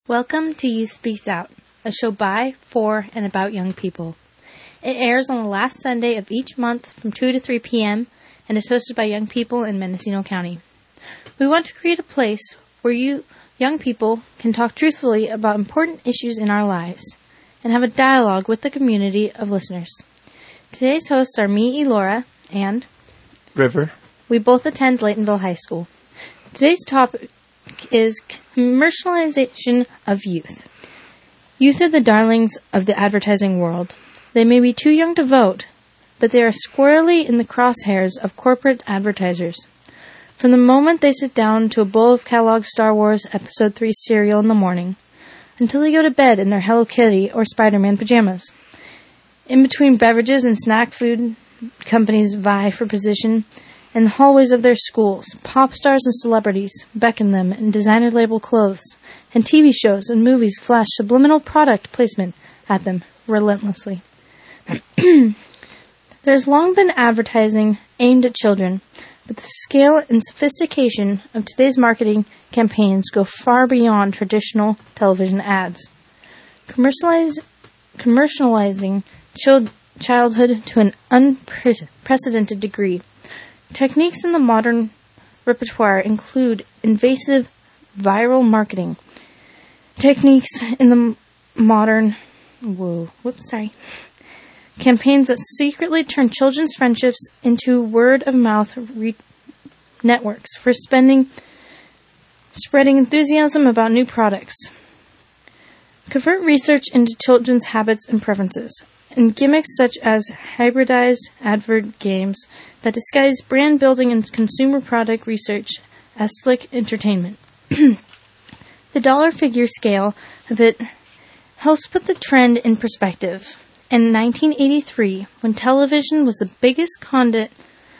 Welcome to Youth Speaks Out, a show by, for, and about young people. It airs on the last Sunday of each month from 2 to 3 p.m. and is hosted by young people in Mendocino County. We want to create a place where you, young people, can talk truthfully about important issues in our lives and have a dialogue with the community of listeners. Today's hosts are me, Elora, and River. We both attend Laytonville High School. Today's topic is commercialization of youth. Youth are the darlings of the advertising world. They may be too young to vote, but they are squarely in the crosshairs of corporate advertisers. From the moment they sit down to a bowl of Kellogg's Star Wars Episode 3 cereal in the morning, until they go to bed in their Hello Kitty or Spider-Man pajamas. In between beverages and snack food, companies vie for position. In the hallways of their schools, pop stars and celebrities beckon them in designer-label clothes, and TV shows and movies flash subliminal product placement at them relentlessly. There's long been advertising aimed at children, but the scale and sophistication of today's marketing campaigns go far beyond traditional television ads. Commercializing childhood to an unprecedented degree. Techniques in the modern repertoire include invasive viral marketing. Campaigns that secretly turn children's friendships into word-of-mouth networks for spreading enthusiasm about new products. Covert research into children's habits and preferences, and gimmicks such as hybridized advert games that disguise brand building and consumer product research as slick entertainment. The dollar figure scale of it helps put the trend in perspective. In 1983, when television was the biggest conduit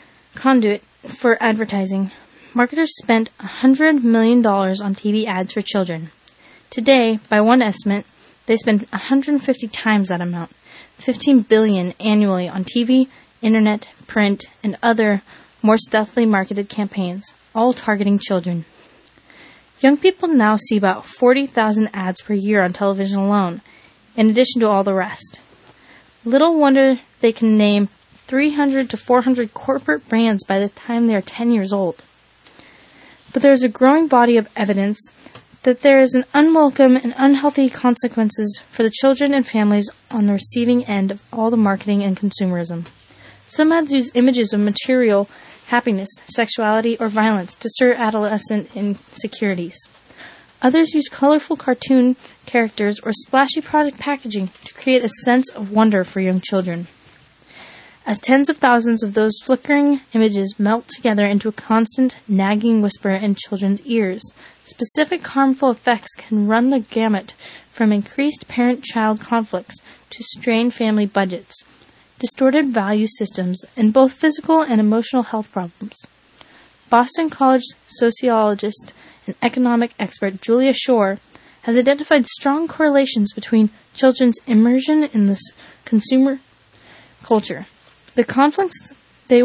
for advertising, marketers spent $100 million on TV ads for children. Today, by one estimate, they spend 150 times that amount, $15 billion annually on TV, internet, print, and other more stealthily marketed campaigns, all targeting children. Young people now see about 40,000 ads per year on television alone, in addition to all the rest. Little wonder they can name 300 to 400 corporate brands by the time they are 10 years old. But there is a growing body of evidence that there is an unwelcome and unhealthy consequences for the children and families on the receiving end of all the marketing and consumerism. Some ads use images of material happiness, sexuality, or violence to stir adolescent insecurities. Others use colorful cartoon characters or splashy product packaging to create a sense of wonder for young children. As tens of thousands of those flickering images melt together into a constant, nagging whisper in children's ears, specific harmful effects can run the gamut from increased parent-child conflicts to strained family budgets, distorted value systems, and both physical and emotional health problems. Boston College sociologist and economic expert Julia Shore has identified strong correlations between children's immersion in this consumer culture, the conflicts they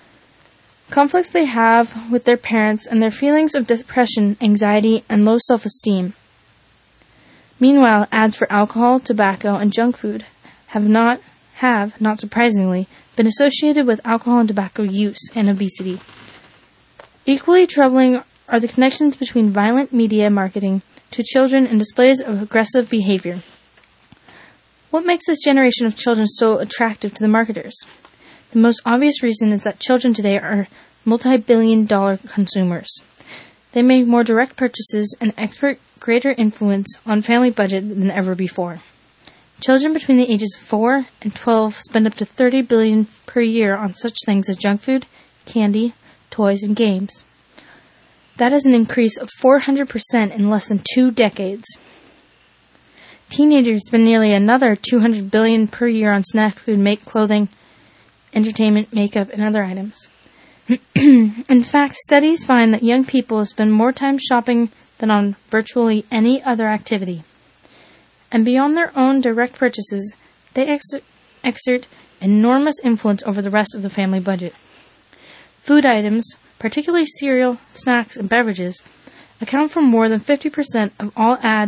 have with their parents, and their feelings of depression, anxiety, and low self-esteem. Meanwhile, ads for alcohol, tobacco, and junk food have, not surprisingly, been associated with alcohol and tobacco use and obesity. Equally troubling are the connections between violent media marketing to children and displays of aggressive behavior. What makes this generation of children so attractive to the marketers? The most obvious reason is that children today are multi-billion-dollar consumers. They make more direct purchases and exert greater influence on family budget than ever before. Children between the ages of 4 and 12 spend up to $30 billion per year on such things as junk food, candy, toys, and games. That is an increase of 400% in less than 2 decades. Teenagers spend nearly another $200 billion per year on snack food, clothing, entertainment, makeup, and other items. In fact, studies find that young people spend more time shopping than on virtually any other activity. And beyond their own direct purchases, they exert enormous influence over the rest of the family budget. Food items, particularly cereal, snacks, and beverages, account for more than 50% of all ads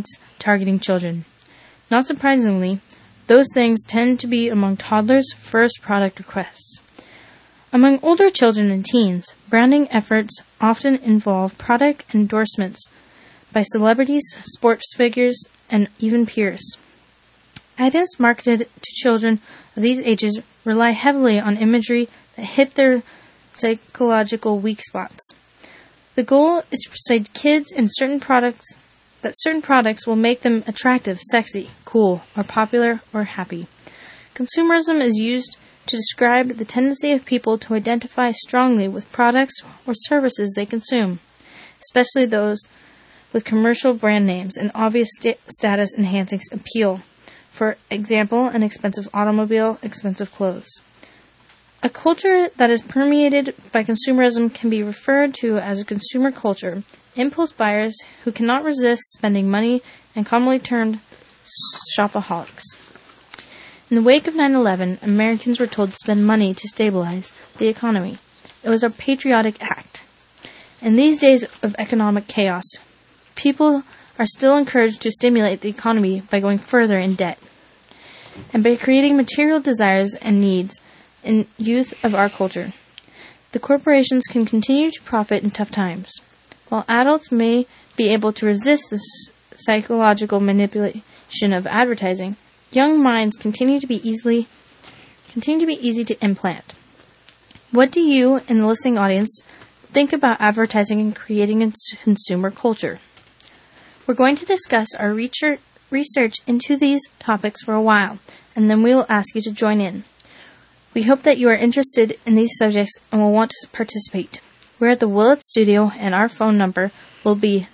targeting children. Not surprisingly, those things tend to be among toddlers' first product requests. Among older children and teens, branding efforts often involve product endorsements by celebrities, sports figures, and even peers. Items marketed to children of these ages rely heavily on imagery that hit their psychological weak spots. The goal is to persuade kids in certain products will make them attractive, sexy, cool, or popular, or happy. Consumerism is used to describe the tendency of people to identify strongly with products or services they consume, especially those with commercial brand names and obvious status-enhancing appeal. For example, an expensive automobile, expensive clothes. A culture that is permeated by consumerism can be referred to as a consumer culture. Impulse buyers who cannot resist spending money and commonly termed shopaholics. In the wake of 9/11, Americans were told to spend money to stabilize the economy. It was a patriotic act. In these days of economic chaos, people are still encouraged to stimulate the economy by going further in debt and by creating material desires and needs in youth of our culture. The corporations can continue to profit in tough times. While adults may be able to resist this psychological manipulation of advertising, young minds continue to be easy to implant. What do you, in the listening audience, think about advertising and creating a consumer culture? We're going to discuss our research into these topics for a while, and then we will ask you to join in. We hope that you are interested in these subjects and will want to participate. We're at the Willett Studio, and our phone number will be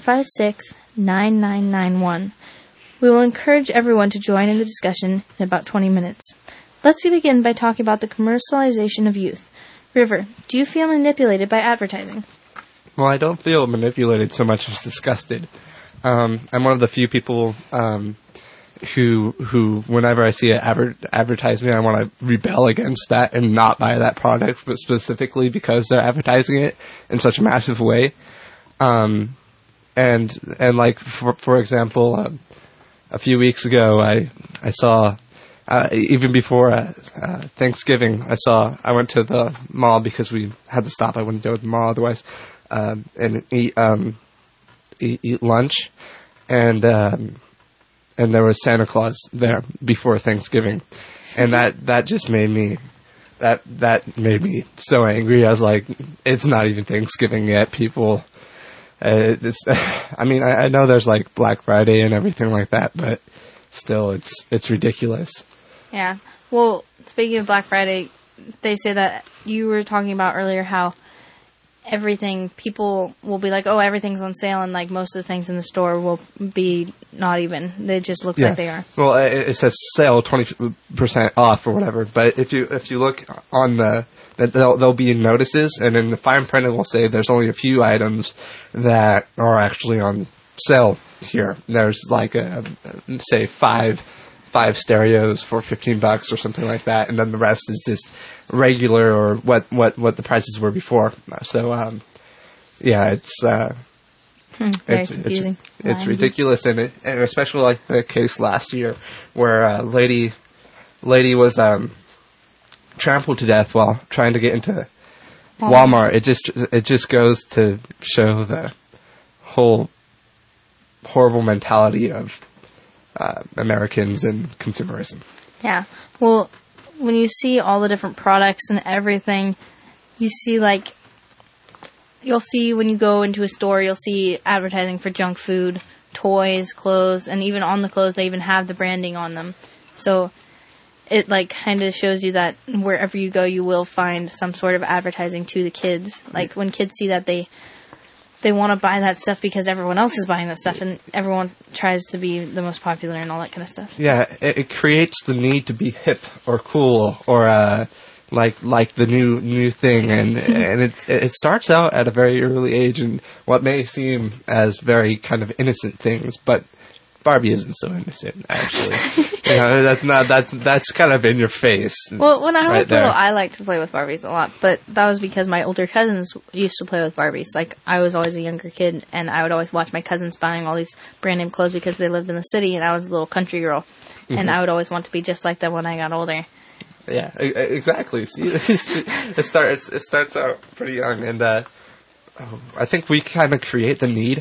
456-9991. We will encourage everyone to join in the discussion in about 20 minutes. Let's begin by talking about the commercialization of youth. River, do you feel manipulated by advertising? Well, I don't feel manipulated so much as disgusted. I'm one of the few people who whenever I see an advertisement, I want to rebel against that and not buy that product, but specifically because they're advertising it in such a massive way. And like for example, a few weeks ago, I saw even before Thanksgiving, I went to the mall because we had to stop. I wouldn't go to the mall otherwise, and eat lunch, and there was Santa Claus there before Thanksgiving, and that just made me so angry. I was like, it's not even Thanksgiving yet, people. I know there's like Black Friday and everything like that, but still, it's ridiculous. Yeah. Well, speaking of Black Friday, they say that you were talking about earlier how people will be like, oh, everything's on sale, and like most of the things in the store will be not even. It just looks like they are. Well, it says sale 20% off or whatever, but if you look on there'll be notices, and in the fine print it will say there's only a few items that are actually on sale here. There's like say five stereos for $15 or something like that, and then the rest is just regular or what the prices were before. So it's confusing. It's ridiculous, and especially like the case last year where a lady was trampled to death while trying to get into Walmart. It just goes to show the whole horrible mentality of Americans and consumerism. Yeah. Well, when you see all the different products and everything, you see you'll see when you go into a store, you'll see advertising for junk food, toys, clothes, and even on the clothes they even have the branding on them. So it like kind of shows you that wherever you go, you will find some sort of advertising to the kids. Like when kids see that they want to buy that stuff because everyone else is buying that stuff, and everyone tries to be the most popular and all that kind of stuff. Yeah, it creates the need to be hip or cool or like the new thing, and it starts out at a very early age, and what may seem as very kind of innocent things, but Barbie isn't so innocent, actually. That's kind of in your face. Well, when I was right there. little, I liked to play with Barbies a lot, but that was because my older cousins used to play with Barbies. Like, I was always a younger kid, and I would always watch my cousins buying all these brand name clothes because they lived in the city, and I was a little country girl, and I would always want to be just like them when I got older. Yeah, exactly. See, it starts out pretty young, and I think we kind of create the need,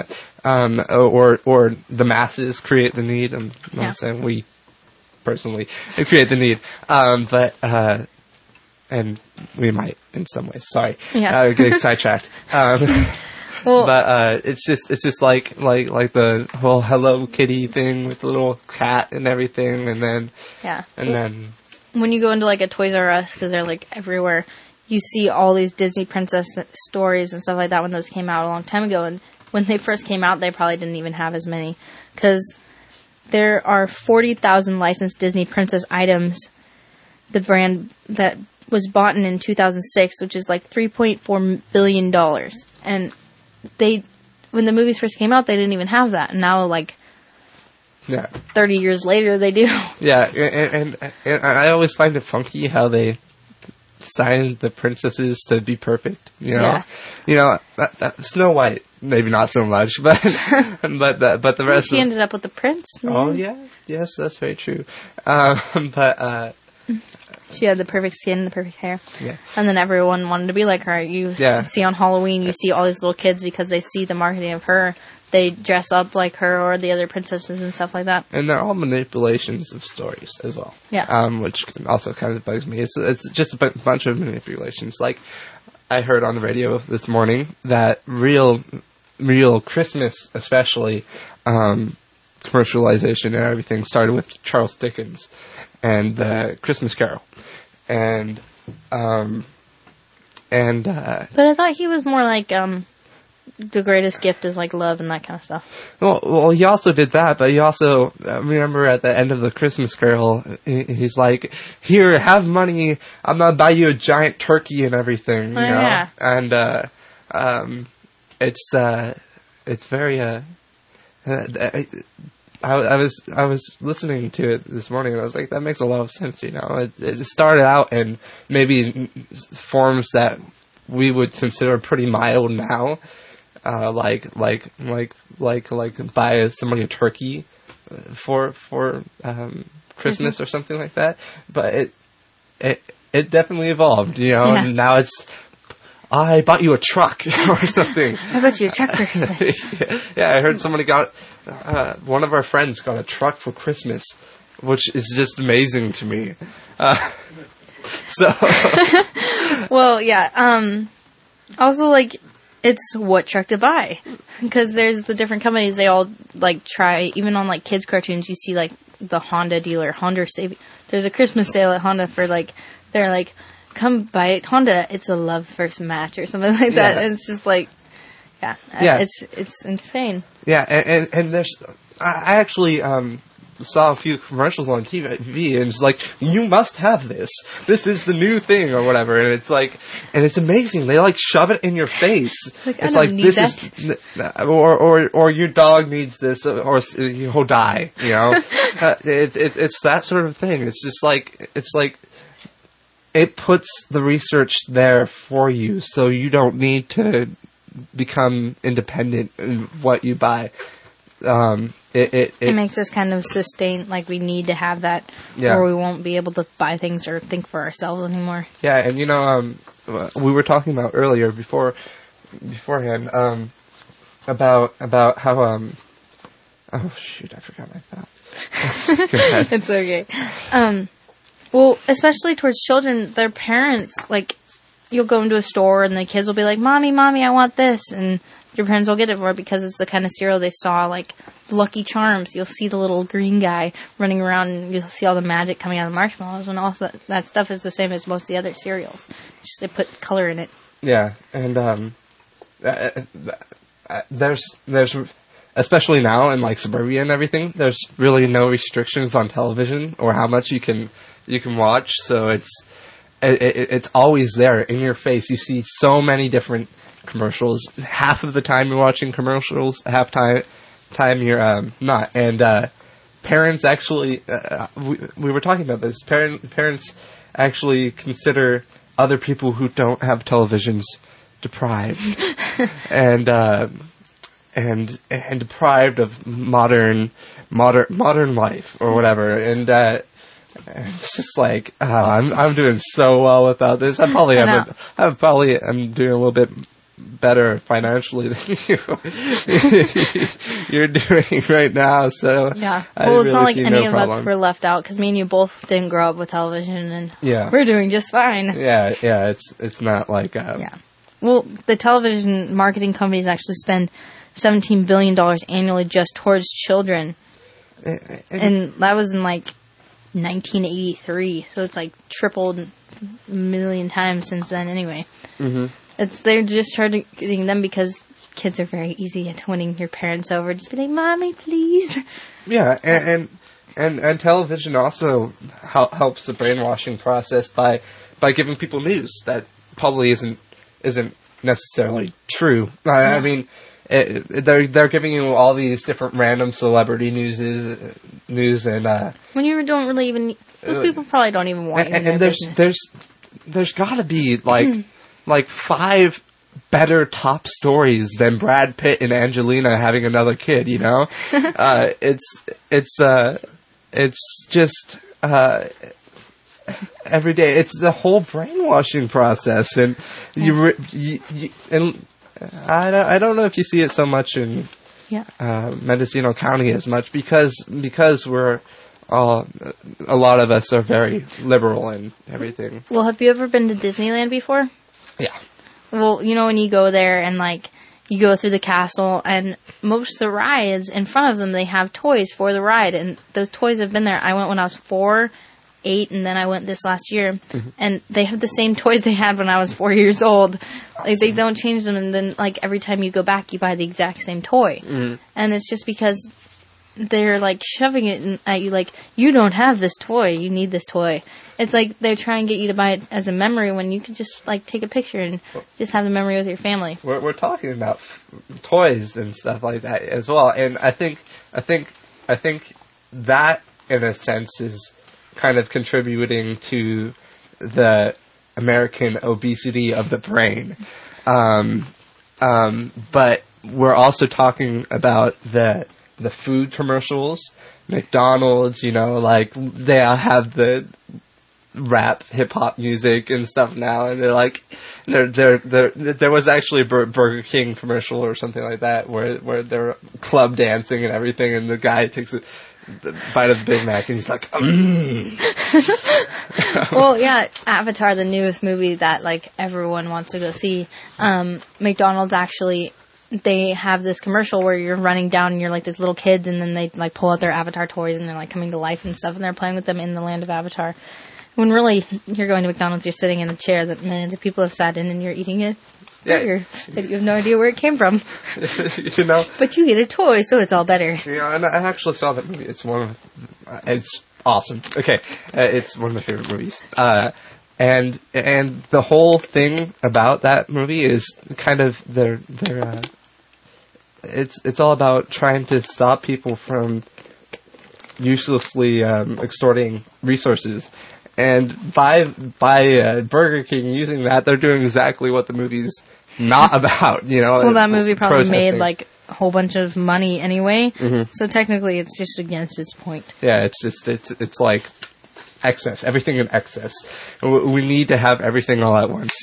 or the masses create the need. I'm not saying we personally create the need, but and we might in some ways. Sorry, getting sidetracked. Well, but it's just like the whole Hello Kitty thing with the little cat and everything, and then then when you go into like a Toys R Us, because they're like everywhere, you see all these Disney princess stories and stuff like that when those came out a long time ago. And when they first came out, they probably didn't even have as many, because there are 40,000 licensed Disney princess items. The brand that was bought in 2006, which is like $3.4 billion. And when the movies first came out, they didn't even have that. And now, like, 30 years later, they do. Yeah, and I always find it funky how they designed the princesses to be perfect. You know, Snow White, maybe not so much, but but the rest. She ended up with the prince. Maybe? Oh yeah, yes, that's very true. But she had the perfect skin, the perfect hair. Yeah. And then everyone wanted to be like her. You see on Halloween, you see all these little kids because they see the marketing of her. They dress up like her or the other princesses and stuff like that. And they're all manipulations of stories as well. Yeah. Which also kind of bugs me. It's just a bunch of manipulations. Like, I heard on the radio this morning that real Christmas, especially, commercialization and everything started with Charles Dickens and the Christmas Carol. But I thought he was more like, the greatest gift is like love and that kind of stuff. Well, he also did that, but he also, remember at the end of the Christmas Carol, he's like, "Here, have money. I'm gonna buy you a giant turkey and everything." You know? Yeah. And it's very I was listening to it this morning and I was like, that makes a lot of sense. You know, it started out in maybe forms that we would consider pretty mild now. Like buy somebody a turkey for Christmas or something like that. But it definitely evolved, you know. And now it's, I bought you a truck or something. I bought you a truck for Christmas. Yeah, I heard somebody got one of our friends got a truck for Christmas, which is just amazing to me. So. Well, yeah. Also, like, it's what truck to buy, because there's the different companies. They all like try, even on like kids cartoons. You see like the Honda dealer, Honda Saving. There's a Christmas sale at Honda for like, they're like, come buy it Honda. It's a love first match or something like that. And it's just like, it's insane. Yeah, and there's, I actually saw a few commercials on TV, and it's like, you must have this. This is the new thing, or whatever. And it's like, and it's amazing. They like shove it in your face. Like, it's I don't like, need this that. is, or your dog needs this, or he'll die. You know, it's that sort of thing. It's just like, it's like, it puts the research there for you, so you don't need to become independent in what you buy. It makes us kind of sustain, like we need to have that, or we won't be able to buy things or think for ourselves anymore. Yeah, and you know, we were talking about earlier beforehand, about how oh shoot, I forgot my thought. It's okay. Well, especially towards children, their parents, like, you'll go into a store and the kids will be like, Mommy, I want this, and your parents will get it for it because it's the kind of cereal they saw, like Lucky Charms. You'll see the little green guy running around, and you'll see all the magic coming out of the marshmallows, and all that stuff is the same as most of the other cereals. It's just they put color in it. Yeah, and there's especially now in like suburbia and everything, there's really no restrictions on television or how much you can watch. So it's always there in your face. You see so many different commercials. Half of the time you're watching commercials, half time you're not. And parents actually, we were talking about this. Parents actually consider other people who don't have televisions deprived, and deprived of modern life or whatever. And it's just like, oh, I'm doing so well without this. I'm doing a little bit better financially than you're doing right now. So yeah, well, it's not like any of us were left out, because me and you both didn't grow up with television, and we're doing just fine. Yeah. It's not like yeah. Well, the television marketing companies actually spend $17 billion annually just towards children, and that was in like 1983. So it's like tripled a million times since then. Anyway. Mm-hmm. They're just targeting them because kids are very easy at winning your parents over. Just be like, "Mommy, please." Yeah, and television also helps the brainwashing process by giving people news that probably isn't necessarily true. I mean, they're giving you all these different random celebrity news, and when you don't really even, those people probably don't even want you in their business. There's got to be like 5 better top stories than Brad Pitt and Angelina having another kid, you know? It's just every day. It's the whole brainwashing process, and I don't know if you see it so much in Mendocino County as much because we're a lot of us are very liberal and everything. Well, have you ever been to Disneyland before? Yeah. Well, you know, when you go there and, like, you go through the castle, and most of the rides, in front of them, they have toys for the ride, and those toys have been there. I went when I was 4, 8, and then I went this last year, and they have the same toys they had when I was 4 years old. Awesome. Like, they don't change them, and then, like, every time you go back, you buy the exact same toy. And it's just because they're, like, shoving it at you, like, you don't have this toy, you need this toy. It's like they try and get you to buy it as a memory when you could just, like, take a picture and just have the memory with your family. We're talking about toys and stuff like that as well, and I think that, in a sense, is kind of contributing to the American obesity of the brain. But we're also talking about the food commercials. McDonald's, you know, like, they all have the rap hip hop music and stuff now, and they're like, there was actually a Burger King commercial or something like that where they're club dancing and everything, and the guy takes a bite of the Big Mac and he's like, Well, yeah, Avatar, the newest movie that, like, everyone wants to go see. McDonald's actually, they have this commercial where you're running down and you're like these little kids, and then they, like, pull out their Avatar toys and they're, like, coming to life and stuff, and they're playing with them in the land of Avatar. When really, you're going to McDonald's, you're sitting in a chair that millions of people have sat in, and you're eating a burger that you have no idea where it came from. You know? But you get a toy, so it's all better. Yeah, and I actually saw that movie. It's it's awesome. Okay, it's one of my favorite movies. And the whole thing about that movie is kind of it's all about trying to stop people from uselessly extorting resources. And by Burger King using that, they're doing exactly what the movie's not about, you know. Well, that movie probably made, like, a whole bunch of money anyway. So technically it's just against its point. Yeah, it's like excess, everything in excess. We need to have everything all at once.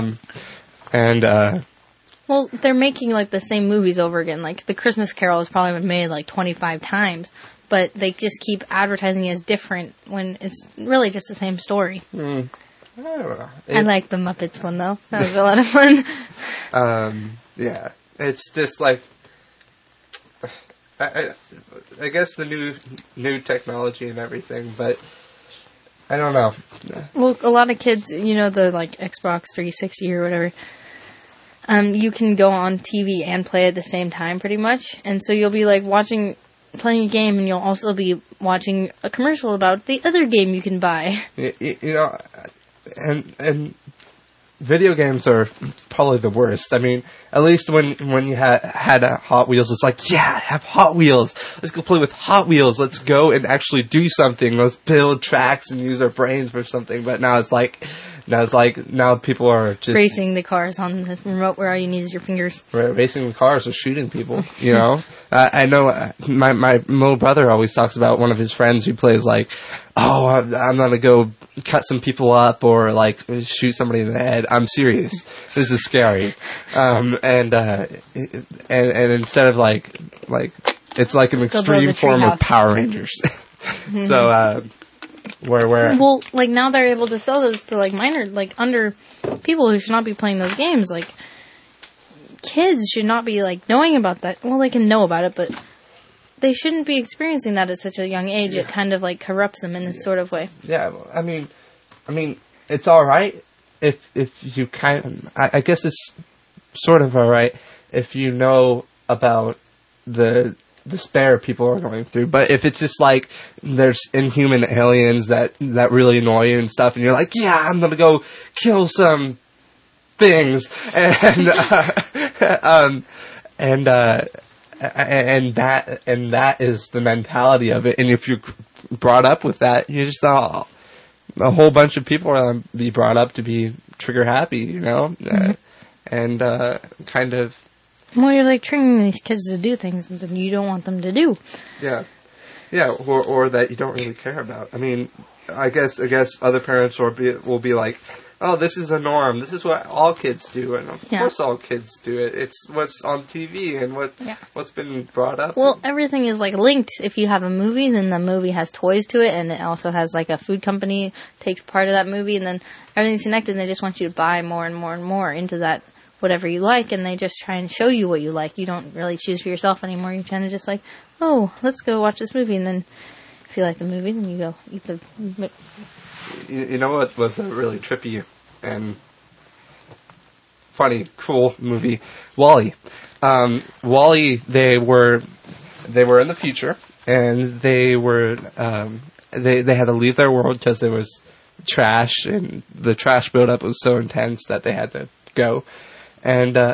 Well, they're making, like, the same movies over again. Like, The Christmas Carol has probably been made, like, 25 times. But they just keep advertising it as different when it's really just the same story. I don't know. I like the Muppets one, though. That was a lot of fun. Yeah. It's just like, I guess the new technology and everything, but I don't know. Well, a lot of kids, you know, the, like, Xbox 360 or whatever, you can go on TV and play at the same time, pretty much. And so you'll be, like, playing a game, and you'll also be watching a commercial about the other game you can buy. You know, and video games are probably the worst. I mean, at least when you had Hot Wheels, it's like, yeah, have Hot Wheels. Let's go play with Hot Wheels. Let's go and actually do something. Let's build tracks and use our brains for something. But now now people are just racing the cars on the remote where all you need is your fingers. Racing the cars or shooting people, you know? I know my little brother always talks about one of his friends who plays like, oh, I'm gonna go cut some people up or like shoot somebody in the head. I'm serious. This is scary. And instead of like it's like an extreme form of Power Rangers. So, where well, like now they're able to sell those to like minor, like under people who should not be playing those games. Like kids should not be like knowing about that. Well, they can know about it, but they shouldn't be experiencing that at such a young age. Yeah. It kind of like corrupts them in a sort of way. Yeah, I mean, it's all right if you I guess it's sort of all right if you know about the despair people are going through. But if it's just like there's inhuman aliens that really annoy you and stuff, and you're like, yeah, I'm gonna go kill some things, and that is the mentality of it. And if you're brought up with that, you just a whole bunch of people are gonna be brought up to be trigger happy, you know, and kind of. Well, you're like training these kids to do things that you don't want them to do. Yeah, or that you don't really care about. I mean, I guess other parents will be like, oh, this is a norm. This is what all kids do, and of course all kids do it. It's what's on TV and what's been brought up. Well, everything is like linked. If you have a movie, then the movie has toys to it, and it also has like a food company takes part of that movie, and then everything's connected. And they just want you to buy more and more and more into that. Whatever you like, and they just try and show you what you like. You don't really choose for yourself anymore. You're kind of just like, oh, let's go watch this movie, and then if you like the movie, then you go eat the... You know what was a really trippy and funny, cool movie? WALL-E. WALL-E, they were in the future, and they were, they had to leave their world because there was trash, and the trash buildup was so intense that they had to go. And the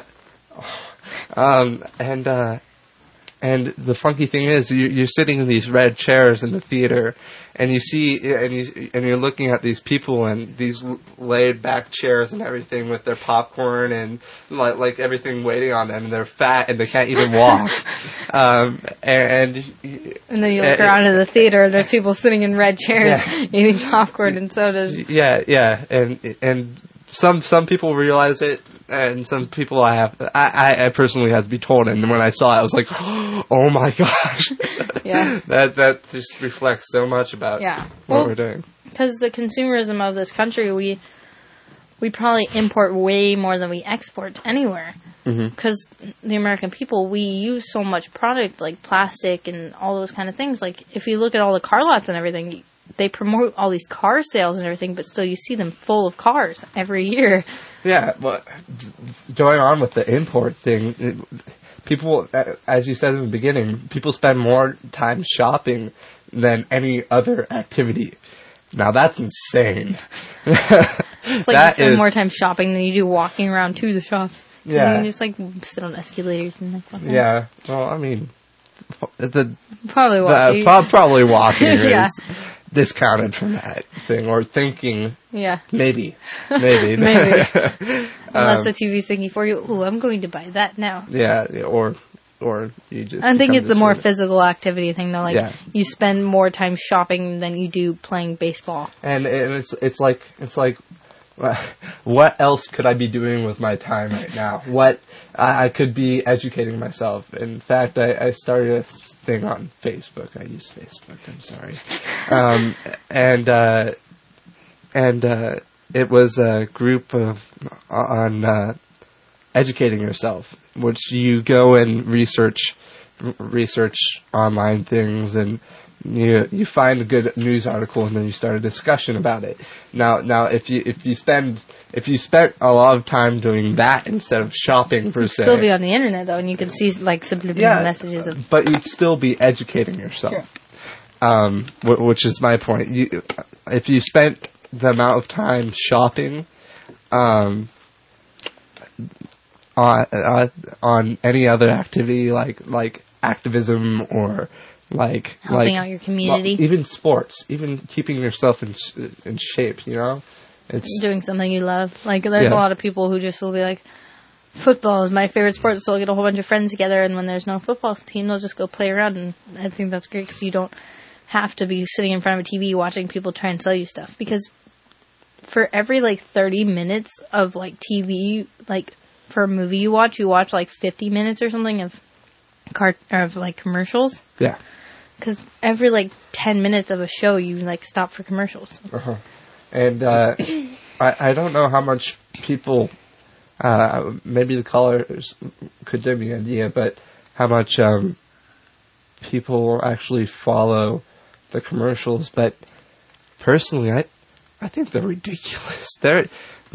funky thing is, you're sitting in these red chairs in the theater, and you see, and you're looking at these people in these laid back chairs and everything with their popcorn and like everything waiting on them, and they're fat and they can't even walk. And then you look around in the theater, and there's people sitting in red chairs eating popcorn and sodas. Yeah, and some people realize it. And some people I personally had to be told, and when I saw it, I was like, oh my gosh. Yeah. That just reflects so much about what we're doing. Because the consumerism of this country, we probably import way more than we export anywhere. Because the American people, we use so much product, like plastic and all those kind of things. Like, if you look at all the car lots and everything, they promote all these car sales and everything, but still you see them full of cars every year. Yeah, but going on with the import thing, people, as you said in the beginning, people spend more time shopping than any other activity. Now that's insane. It's like you spend more time shopping than you do walking around to the shops. Yeah. You can just like sit on escalators and like that. Yeah, well, I mean, probably walking. Probably walking is discounted from that thing, or thinking. Yeah. Maybe. Unless the TV's thinking for you, ooh, I'm going to buy that now. Yeah, or you just... I think it's a more physical activity thing, though. Like, you spend more time shopping than you do playing baseball. And it's like, what else could I be doing with my time right now? What I could be educating myself. In fact, I started a thing on Facebook. I use Facebook. I'm sorry. And it was a group on educating yourself, which you go and research online things, and you find a good news article, and then you start a discussion about it. Now, if you spent a lot of time doing that instead of shopping per se, still be on the internet though, and you can see like subliminal messages of. But you'd still be educating yourself, which is my point. If you spent the amount of time shopping on any other activity like activism or helping out your community, even sports, even keeping yourself in shape. It's doing something you love. Like there's a lot of people who just will be like, football is my favorite sport, so they'll get a whole bunch of friends together, and when there's no football team, they'll just go play around. And I think that's great because you don't have to be sitting in front of a TV watching people try and sell you stuff. Because for every 30 minutes of TV, for a movie you watch 50 minutes or something of commercials. Yeah. Because every 10 minutes of a show, you stop for commercials. Uh-huh. And I don't know how much people, maybe the callers could give me an idea, but how much people actually follow the commercials. But personally, I think they're ridiculous. They're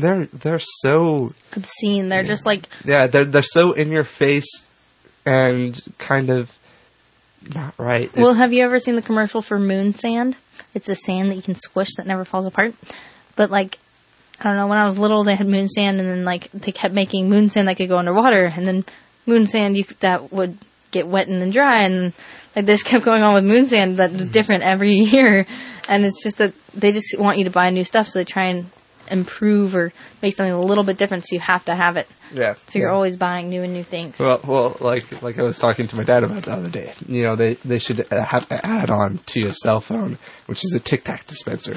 so obscene. They're just they're so in your face and kind of not right. Well, have you ever seen the commercial for moon sand? It's a sand that you can squish that never falls apart. But I don't know, when I was little they had moon sand, and then they kept making moon sand that could go underwater, and then moon sand that would get wet and then dry, and this kept going on with moon sand that was different every year. And it's just that they just want you to buy new stuff, so they try and improve or make something a little bit different, so you have to have it. Yeah. So you're always buying new things. Well, like I was talking to my dad about the other day. They should have to add on to your cell phone, which is a Tic Tac dispenser.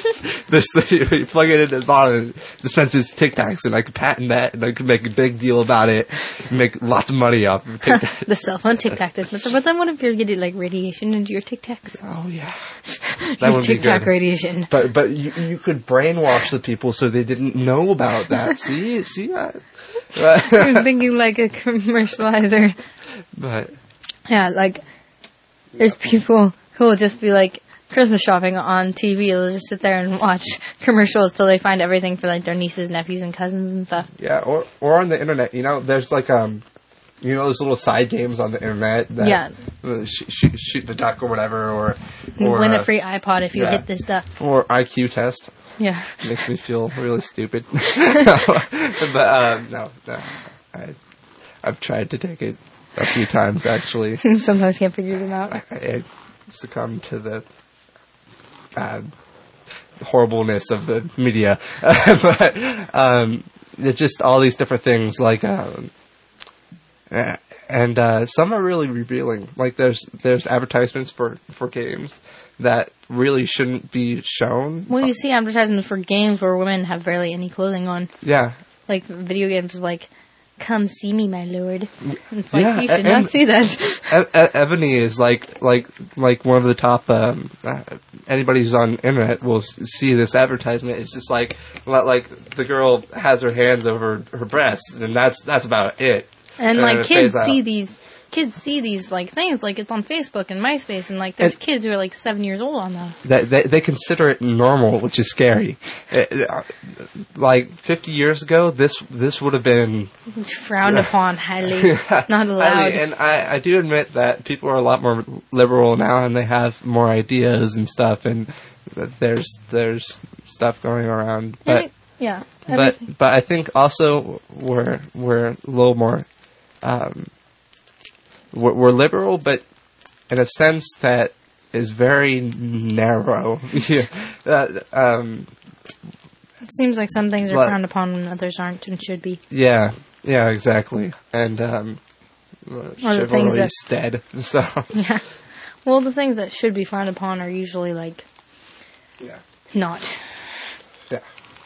You plug it in at the bottom, it dispenses Tic Tacs, and I could patent that, and I could make a big deal about it, and make lots of money off of Tic Tac. The cell phone Tic Tac dispenser. But then what if you're getting radiation into your Tic Tacs? Oh yeah, that would be good. Tic Tac radiation. But you could brainwash the people so they didn't know about that. See that. You're thinking like a commercializer. But yeah, there's people who will just be Christmas shopping on TV. They'll just sit there and watch commercials till they find everything for their nieces, nephews, and cousins and stuff. Yeah, or on the internet. There's those little side games on the internet that shoot the duck or whatever, or win a free iPod if you hit this stuff. Or IQ test. Yeah. Makes me feel really stupid. But no. I've tried to take it a few times, actually. Sometimes can't figure them out. I succumb to the horribleness of the media. But it's just all these different things, and some are really revealing. There's advertisements for games that really shouldn't be shown. Well, you see advertisements for games where women have barely any clothing on. Yeah. Video games come see me, my lord. It's you should not see that. Ebony is like one of the top, anybody who's on internet will see this advertisement. It's just like the girl has her hands over her breasts, and that's about it. And kids see these things, it's on Facebook and MySpace, and there's kids who are 7 years old on those. They consider it normal, which is scary. 50 years ago, this would have been frowned upon, highly not allowed. Highly, and I do admit that people are a lot more liberal now, and they have more ideas and stuff, and there's stuff going around. But yeah, but I think also we're a little more. We're liberal, but in a sense that is very narrow. It seems like some things are frowned upon and others aren't and should be. Yeah, exactly. And chivalry is dead. So yeah. Well, the things that should be frowned upon are usually not. Yeah.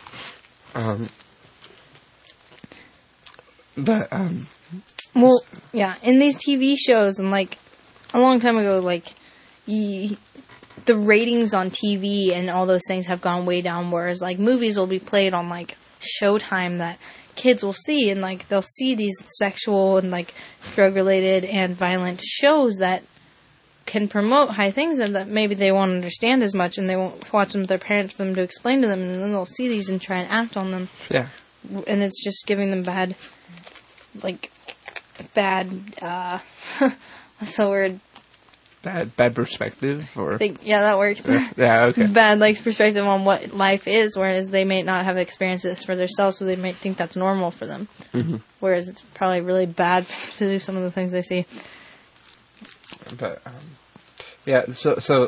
But well, yeah, in these TV shows, and a long time ago, the ratings on TV and all those things have gone way down, whereas movies will be played on Showtime that kids will see, and they'll see these sexual and drug related and violent shows that can promote high things and that maybe they won't understand as much, and they won't watch them with their parents for them to explain to them, and then they'll see these and try and act on them. Yeah. And it's just giving them bad what's the word? bad perspective, or that works. yeah, okay. Bad perspective on what life is, whereas they may not have experienced this for themselves, so they might think that's normal for them. Mm-hmm. Whereas it's probably really bad to do some of the things they see. But so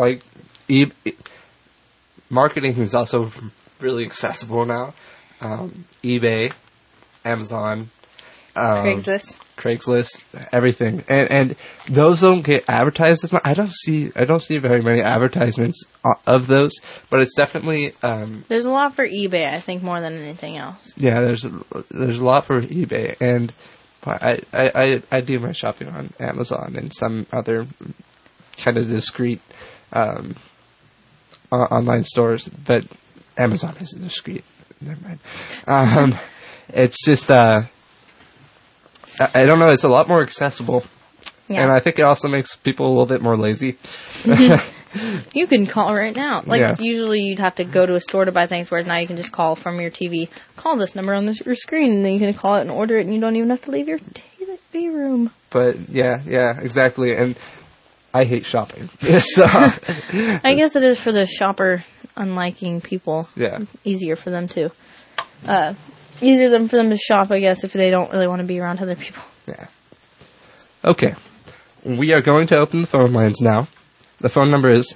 marketing is also really accessible now. eBay, Amazon, Craigslist, everything, and those don't get advertised as much. I don't see very many advertisements of those, but it's definitely there's a lot for eBay, I think, more than anything else. Yeah, there's a lot for eBay, and I do my shopping on Amazon and some other kind of discreet online stores, but Amazon isn't discreet. Never mind. It's just I don't know. It's a lot more accessible, and I think it also makes people a little bit more lazy. You can call right now. Usually you'd have to go to a store to buy things, whereas now you can just call from your TV. Call this number on your screen, and then you can call it and order it, and you don't even have to leave your TV room. But yeah, exactly. And I hate shopping. So I guess it is for the shopper unliking people. Yeah, easier for them to. Easier for them to shop, I guess, if they don't really want to be around other people. Yeah. Okay. We are going to open the phone lines now. The phone number is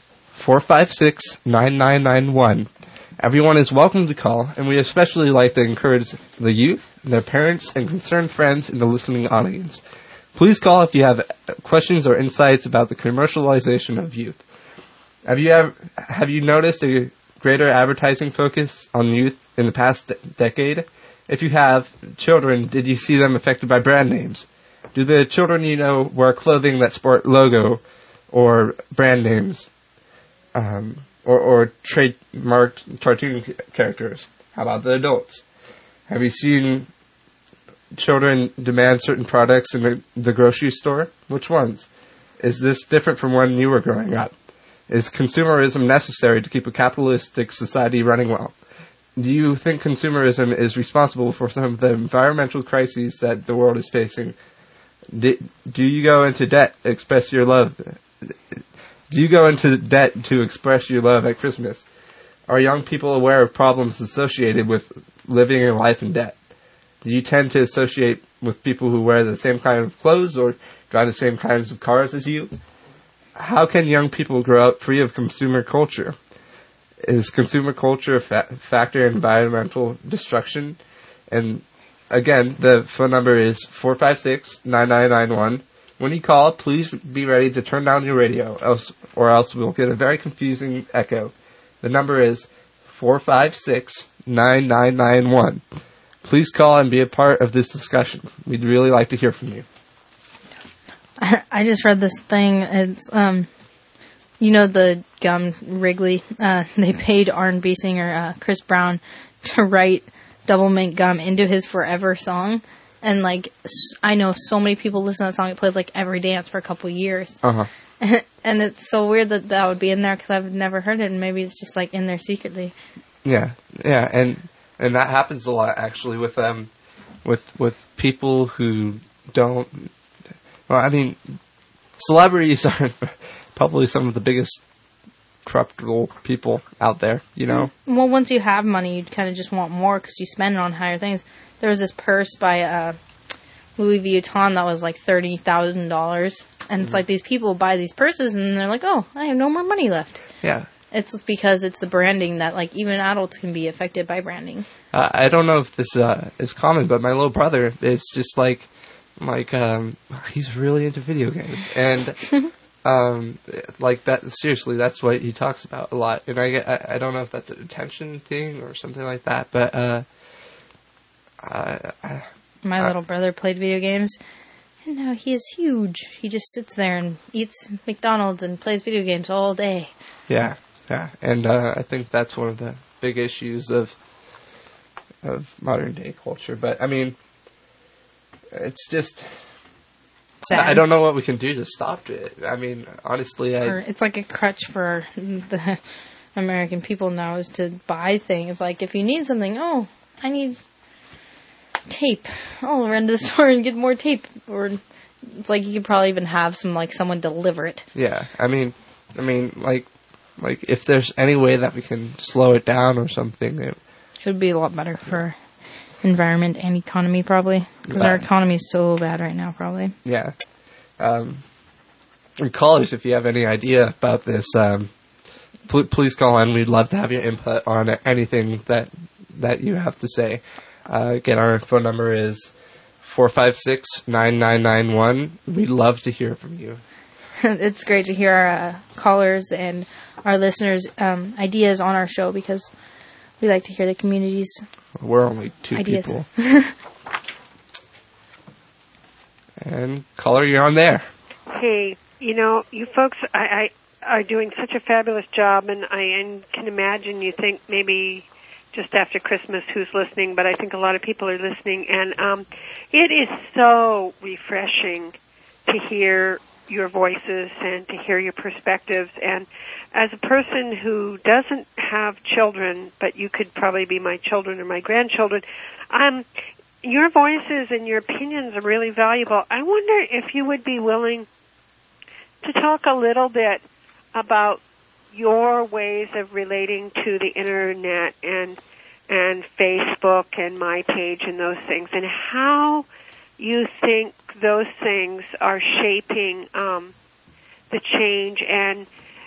456-9991. Everyone is welcome to call, and we especially like to encourage the youth, their parents, and concerned friends in the listening audience. Please call if you have questions or insights about the commercialization of youth. Have you noticed a greater advertising focus on youth in the past decade? If you have children, did you see them affected by brand names? Do the children you know wear clothing that sport logo or brand names, or trademarked cartoon characters? How about the adults? Have you seen children demand certain products in the grocery store? Which ones? Is this different from when you were growing up? Is consumerism necessary to keep a capitalistic society running well? Do you think consumerism is responsible for some of the environmental crises that the world is facing? Do you go into debt to express your love? Do you go into debt to express your love at Christmas? Are young people aware of problems associated with living a life in debt? Do you tend to associate with people who wear the same kind of clothes or drive the same kinds of cars as you? How can young people grow up free of consumer culture? Is consumer culture a factor in environmental destruction? And again, the phone number is 456-9991. When you call, please be ready to turn down your radio, or else we'll get a very confusing echo. The number is 456-9991. Please call and be a part of this discussion. We'd really like to hear from you. I just read this thing. It's the gum Wrigley. They paid R&B singer Chris Brown to write Double Mint Gum into his Forever song, and I know so many people listen to that song. It played every dance for a couple years. And it's so weird that would be in there because I've never heard it, and maybe it's just in there secretly. Yeah, and that happens a lot actually with people who don't. Well, I mean, celebrities are probably some of the biggest corruptible people out there, you know? Well, once you have money, you kind of just want more because you spend it on higher things. There was this purse by Louis Vuitton that was $30,000. And it's these people buy these purses and they're like, oh, I have no more money left. Yeah. It's because it's the branding that, even adults can be affected by branding. I don't know if this is common, but my little brother is just he's really into video games. And that, seriously, that's what he talks about a lot. And I don't know if that's an attention thing or something like that, but my little brother played video games, and now he is huge. He just sits there and eats McDonald's and plays video games all day. Yeah, and I think that's one of the big issues of modern day culture. But I mean, it's just sad. I don't know what we can do to stop it. I mean, honestly, it's like a crutch for the American people now is to buy things. If you need something, I need tape. I'll run to the store and get more tape. Or It's like you could probably even have someone deliver it. Yeah, I mean, like if there's any way that we can slow it down or something, it would be a lot better for environment and economy, probably, because our economy is so bad right now, probably. Yeah. Callers, if you have any idea about this, please call in. We'd love to have your input on anything that you have to say. Again, our phone number is 456-9991. We'd love to hear from you. It's great to hear our callers and our listeners' ideas on our show, because we like to hear the community's We're only two ideas. People. And caller, you're on there. Hey, you folks are doing such a fabulous job, and I can imagine you think maybe just after Christmas who's listening, but I think a lot of people are listening, and it is so refreshing to hear your voices and to hear your perspectives. And as a person who doesn't have children, but you could probably be my children or my grandchildren, your voices and your opinions are really valuable. I wonder if you would be willing to talk a little bit about your ways of relating to the internet and Facebook and my page and those things, and how you think those things are shaping the change and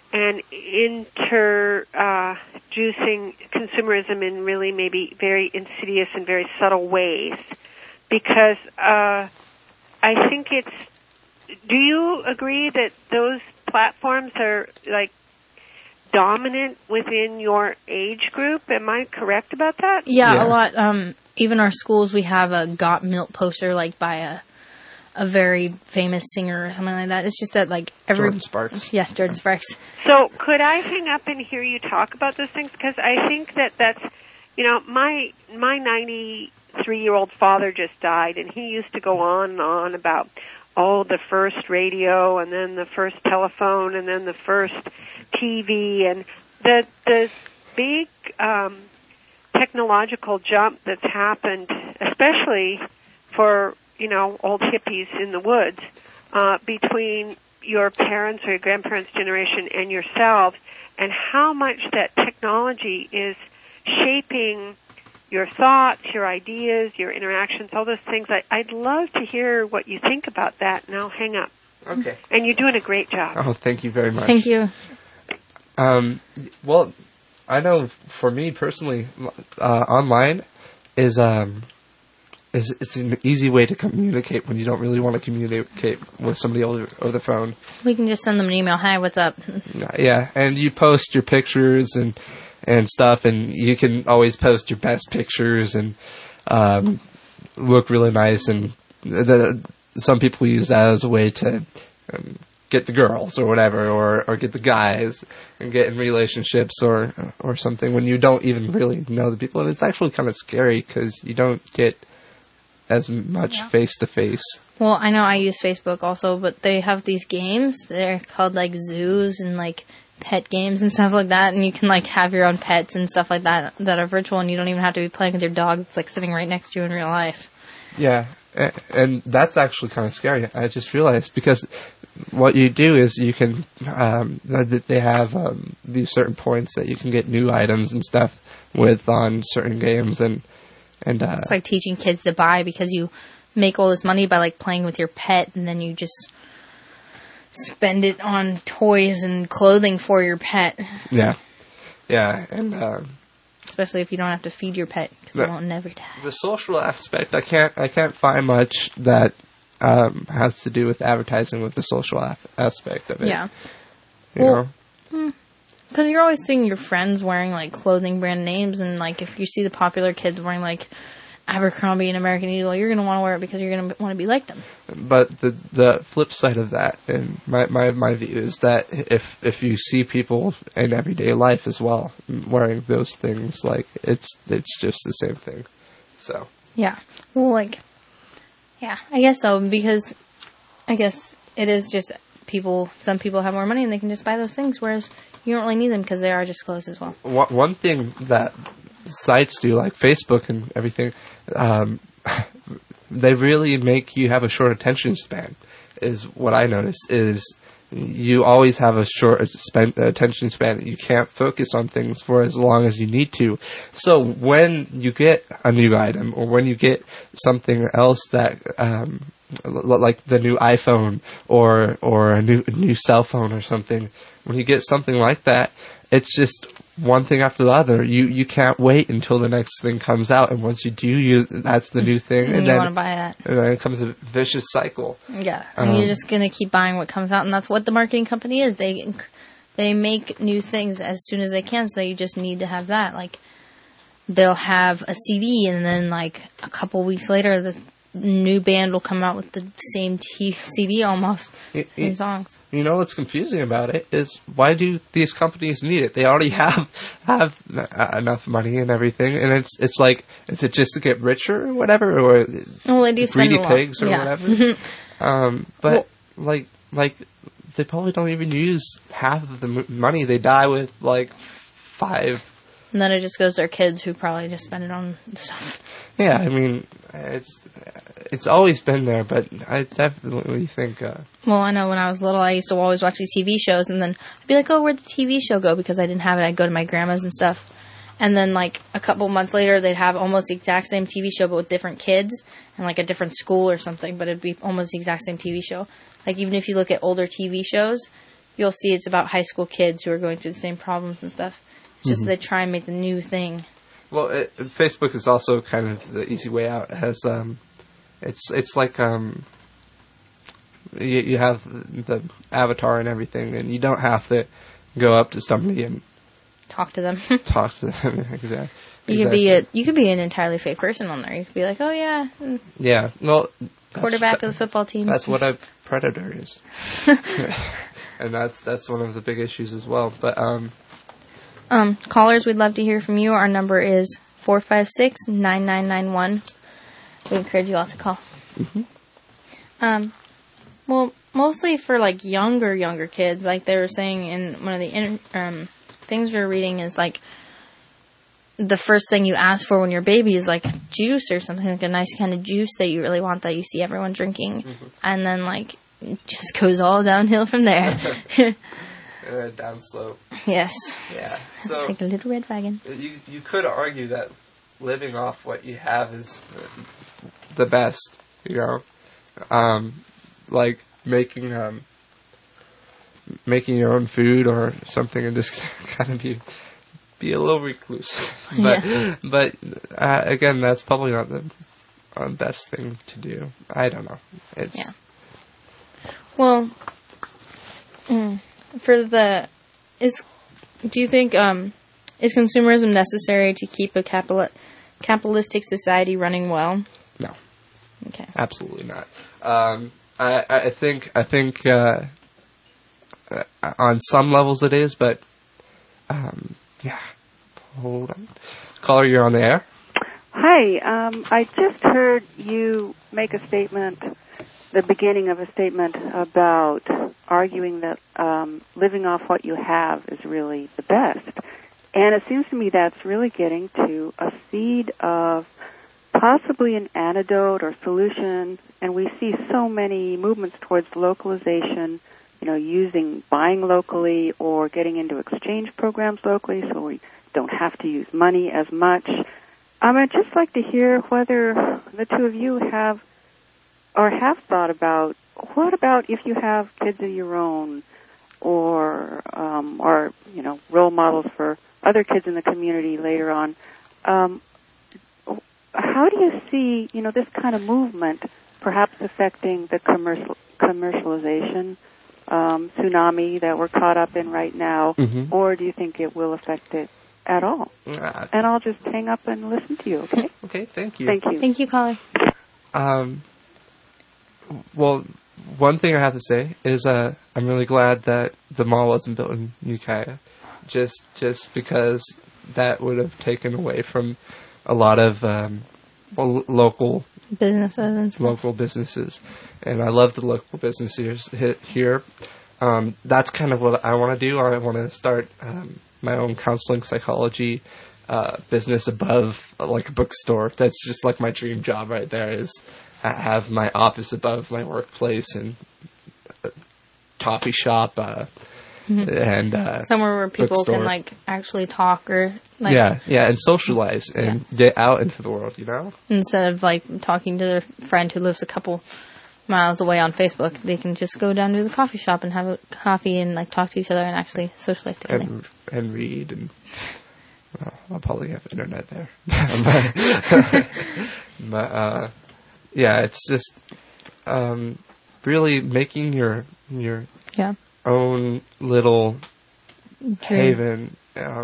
introducing consumerism in really maybe very insidious and very subtle ways. Because I think do you agree that those platforms are like dominant within your age group? Am I correct about that? Yeah. A lot. Even our schools, we have a Got Milk poster by a very famous singer or something like that. It's just that Jordan Sparks. Yeah, Jordan Sparks. So could I hang up and hear you talk about those things? Because I think that's, my 93-year-old father just died, and he used to go on and on about, the first radio, and then the first telephone, and then the first TV, and the big technological jump that's happened, especially for old hippies in the woods, between your parents or your grandparents' generation and yourselves, and how much that technology is shaping your thoughts, your ideas, your interactions, all those things. I'd love to hear what you think about that, and I'll hang up. Okay. And you're doing a great job. Oh, thank you very much. Thank you. Well, I know for me personally, online is it's an easy way to communicate when you don't really want to communicate with somebody over the phone. We can just send them an email. Hi, what's up? Yeah, and you post your pictures and stuff, and you can always post your best pictures and look really nice. And some people use that as a way to get the girls or whatever, or get the guys and get in relationships or something when you don't even really know the people. And it's actually kind of scary because you don't get as much face-to-face. Well, I know I use Facebook also, but they have these games. They're called zoos and pet games and stuff like that, and you can have your own pets and stuff like that are virtual, and you don't even have to be playing with your dog. It's sitting right next to you in real life. Yeah, and that's actually kind of scary. I just realized, because what you do is you can they have these certain points that you can get new items and stuff with on certain games, and it's like teaching kids to buy, because you make all this money by playing with your pet, and then you just spend it on toys and clothing for your pet. Yeah, and especially if you don't have to feed your pet, because it won't never die. The social aspect, I can't find much that has to do with advertising with the social aspect of it. Yeah, you know, because you're always seeing your friends wearing clothing brand names, and if you see the popular kids wearing Abercrombie and American Eagle, you're going to want to wear it because you're going to want to be like them. But the flip side of that, in my view, is that if you see people in everyday life as well wearing those things, it's just the same thing. So yeah, well, yeah, I guess so, because I guess it is just people. Some people have more money and they can just buy those things, whereas you don't really need them because they are just clothes as well. One thing that sites do, like Facebook and everything, they really make you have a short attention span. is what I notice is you always have a short attention span. You can't focus on things for as long as you need to. So when you get a new item or when you get something else that, like the new iPhone or a new cell phone or something, when you get something like that, it's just one thing after the other. You can't wait until the next thing comes out, and once you do, that's the new thing, and you want to buy that. And then it comes a vicious cycle. Yeah, and you're just gonna keep buying what comes out, and that's what the marketing company is. They make new things as soon as they can, so you just need to have that. Like, they'll have a CD, and then like a couple weeks later, the new band will come out with the same CD almost, same songs. You know what's confusing about it is, why do these companies need it? They already have enough money and everything, and it's like, is it just to get richer or whatever, or they do spend greedy a lot. pigs or whatever? But like they probably don't even use half of the money. They die with like 5. And then it just goes to their kids, who probably just spend it on stuff. Yeah, I mean, it's always been there, but I definitely think... Well, I know when I was little, I used to always watch these TV shows, and then I'd be like, oh, where'd the TV show go? Because I didn't have it. I'd go to my grandma's and stuff. And then, like, a couple months later, they'd have almost the exact same TV show, but with different kids, and, like, a different school or something, but it'd be almost the exact same TV show. Like, even if you look at older TV shows, you'll see it's about high school kids who are going through the same problems and stuff. It's just they try and make the new thing. Well, Facebook is also kind of the easy way out. It has, it's like, you have the avatar and everything, and you don't have to go up to somebody and talk to them. Exactly. You could be an entirely fake person on there. You could be like, oh yeah. Yeah. Well, quarterback of the football team. That's what a predator is. And that's one of the big issues as well. But callers, we'd love to hear from you. Our number is 456-9991. We encourage you all to call. Mm-hmm. Well, mostly for like younger kids, like they were saying in one of the things we were reading, is like the first thing you ask for when you're a baby is like juice or something, like a nice kind of juice that you really want, that you see everyone drinking, and then like it just goes all downhill from there. Down slope. Yes. Yeah. It's like a little red wagon. You could argue that living off what you have is the best, you know? Like making your own food or something, and just kind of be a little recluse. But again, that's probably not the best thing to do. I don't know. Well, do you think is consumerism necessary to keep a capitalistic society running well? No. Okay. Absolutely not. I think on some levels it is, but yeah. Hold on. Caller, you're on the air. Hi. I just heard you make a statement, the beginning of a statement about arguing that living off what you have is really the best. And it seems to me that's really getting to a seed of possibly an antidote or solution. And we see so many movements towards localization, you know, buying locally or getting into exchange programs locally so we don't have to use money as much. I'd just like to hear whether the two of you have thought about, what about if you have kids of your own, or you know, role models for other kids in the community later on? How do you see, you know, this kind of movement perhaps affecting the commercialization tsunami that we're caught up in right now, or do you think it will affect it at all? And I'll just hang up and listen to you, okay? Okay, thank you. Thank you. Thank you, caller. Well, one thing I have to say is I'm really glad that the mall wasn't built in Ukiah, just because that would have taken away from a lot of local businesses, and I love the local businesses here. That's kind of what I want to do. I want to start my own counseling psychology business above like a bookstore. That's just like my dream job right there, is have my office above my workplace and a coffee shop, and somewhere where people bookstore. can like actually talk or like and socialize and get out into the world, instead of like talking to their friend who lives a couple miles away on Facebook, they can just go down to the coffee shop and have a coffee and like talk to each other and actually socialize together and read and I'll probably have internet there. but it's just really making your own little haven,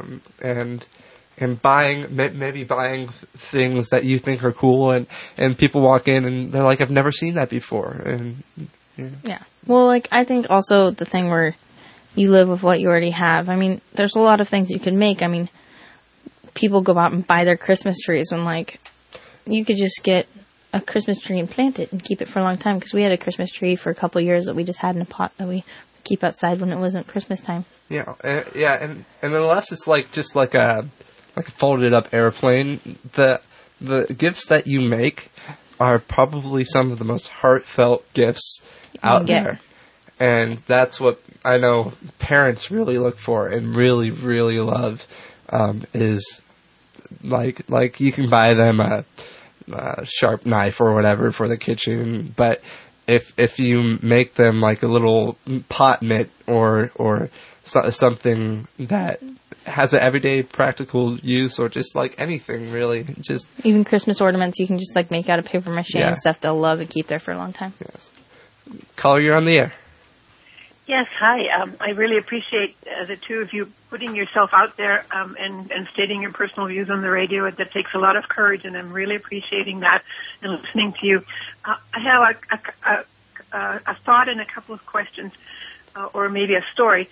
and maybe buying things that you think are cool, and people walk in and they're like, I've never seen that before, and well, like I think also the thing where you live with what you already have. I mean, there's a lot of things you can make. I mean, people go out and buy their Christmas trees, and like you could just get a Christmas tree and plant it and keep it for a long time, because we had a Christmas tree for a couple of years that we just had in a pot that we keep outside when it wasn't Christmas time. And unless it's like just like a folded up airplane, the gifts that you make are probably some of the most heartfelt gifts out there. And that's what I know parents really look for and really, really love, is like you can buy them a sharp knife or whatever for the kitchen, but if you make them like a little pot mitt or something that has an everyday practical use, or just like anything really, just even Christmas ornaments you can just like make out of paper mache and stuff they'll love and keep there for a long time. Yes. Caller, you're on the air. Yes, hi. I really appreciate the two of you putting yourself out there and stating your personal views on the radio. That takes a lot of courage, and I'm really appreciating that and listening to you. I have a thought and a couple of questions, or maybe a story.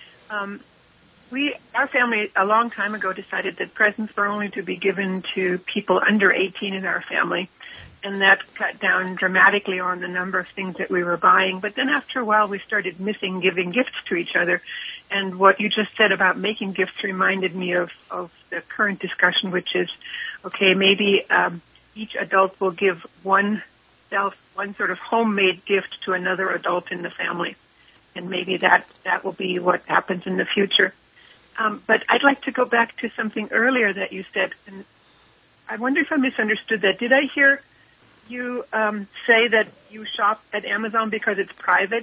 Our family a long time ago decided that presents were only to be given to people under 18 in our family. And that cut down dramatically on the number of things that we were buying. But then after a while, we started missing giving gifts to each other. And what you just said about making gifts reminded me of the current discussion, which is, okay, maybe each adult will give one sort of homemade gift to another adult in the family. And maybe that will be what happens in the future. But I'd like to go back to something earlier that you said. And I wonder if I misunderstood that. Did I hear you say that you shop at Amazon because it's private?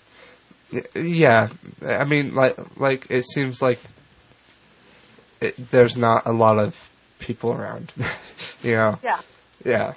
Yeah, I mean, like it seems like there's not a lot of people around, Yeah. Yeah.